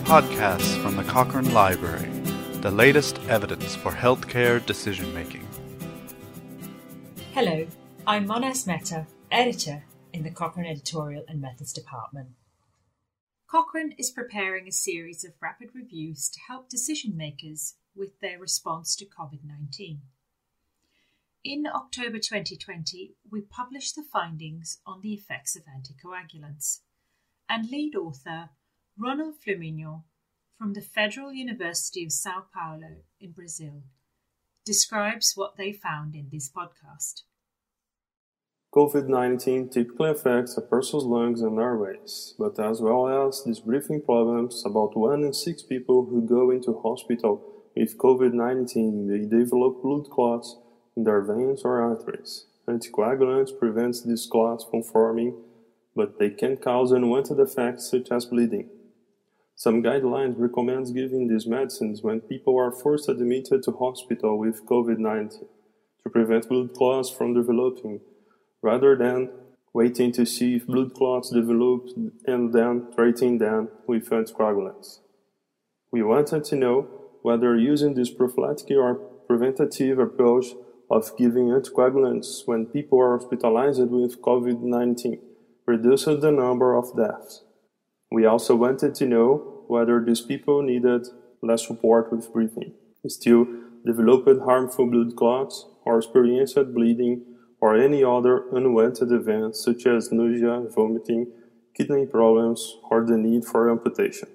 Podcasts from the Cochrane Library, the latest evidence for healthcare decision-making. Hello, I'm Monas Mehta, editor in the Cochrane Editorial and Methods Department. Cochrane is preparing a series of rapid reviews to help decision makers with their response to COVID-19. In October 2020, we published the findings on the effects of anticoagulants, and lead author Ronald Flaminion from the Federal University of Sao Paulo in Brazil describes what they found in this podcast. COVID-19 typically affects a person's lungs and airways, but as well as these breathing problems, about 1 in 6 people who go into hospital with COVID-19 may develop blood clots in their veins or arteries. Anticoagulants prevent these clots from forming, but they can cause unwanted effects such as bleeding. Some guidelines recommend giving these medicines when people are first admitted to hospital with COVID-19 to prevent blood clots from developing, rather than waiting to see if blood clots develop and then treating them with anticoagulants. We wanted to know whether using this prophylactic or preventative approach of giving anticoagulants when people are hospitalized with COVID-19 reduces the number of deaths. We also wanted to know whether these people needed less support with breathing, still developed harmful blood clots, or experienced bleeding, or any other unwanted events such as nausea, vomiting, kidney problems, or the need for amputation.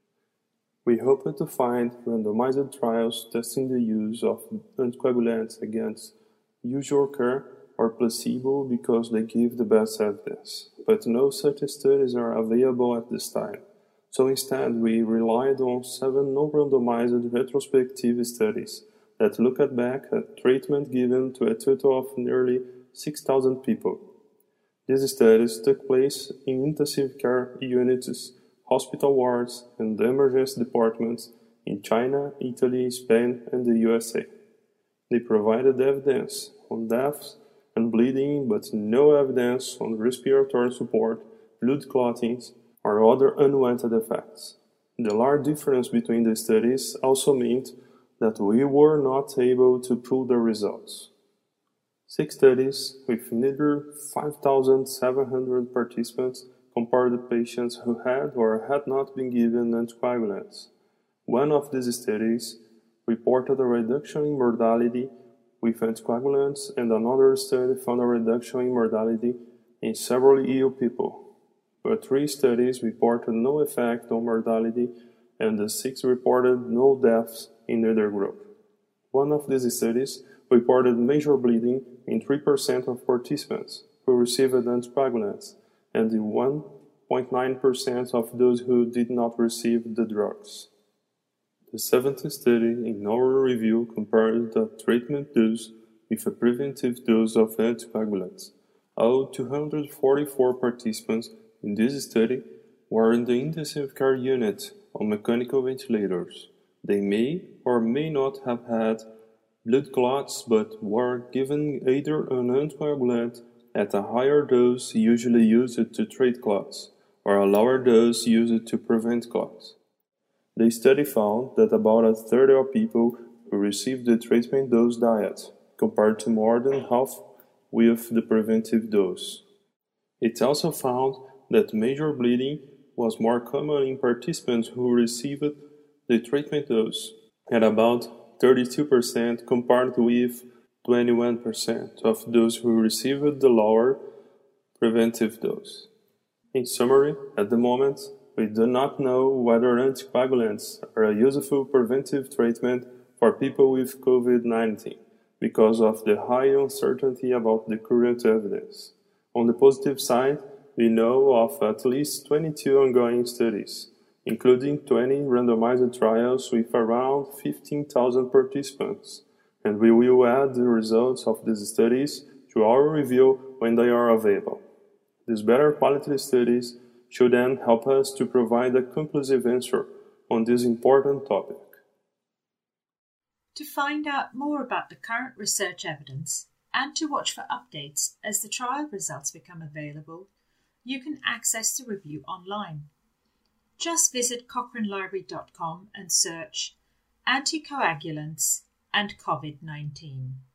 We hoped to find randomized trials testing the use of anticoagulants against usual care or placebo because they give the best evidence, but no such studies are available at this time. So instead, we relied on 7 non-randomized retrospective studies that looked back at treatment given to a total of nearly 6,000 people. These studies took place in intensive care units, hospital wards, and emergency departments in China, Italy, Spain, and the USA. They provided evidence on deaths and bleeding, but no evidence on respiratory support, blood clottings, or other unwanted effects. The large difference between the studies also meant that we were not able to pool the results. 6 studies with nearly 5,700 participants compared to patients who had or had not been given anticoagulants. One of these studies reported a reduction in mortality with anticoagulants, and another study found a reduction in mortality in several ill people. But 3 studies reported no effect on mortality, and the 6 reported no deaths in either group. One of these studies reported major bleeding in 3% of participants who received anticoagulants, and in 1.9% of those who did not receive the drugs. The 7th study in our review compared the treatment dose with a preventive dose of anticoagulants. All 244 participants in this study were in the intensive care unit on mechanical ventilators. They may or may not have had blood clots, but were given either an anticoagulant at a higher dose usually used to treat clots, or a lower dose used to prevent clots. The study found that about a third of people who received the treatment dose died, compared to more than half with the preventive dose. It also found that major bleeding was more common in participants who received the treatment dose, at about 32% compared with 21% of those who received the lower preventive dose. In summary, at the moment, we do not know whether anticoagulants are a useful preventive treatment for people with COVID-19 because of the high uncertainty about the current evidence. On the positive side, we know of at least 22 ongoing studies, including 20 randomized trials with around 15,000 participants, and we will add the results of these studies to our review when they are available. These better quality studies should then help us to provide a conclusive answer on this important topic. To find out more about the current research evidence and to watch for updates as the trial results become available, you can access the review online. Just visit cochranelibrary.com and search Anticoagulants and COVID-19.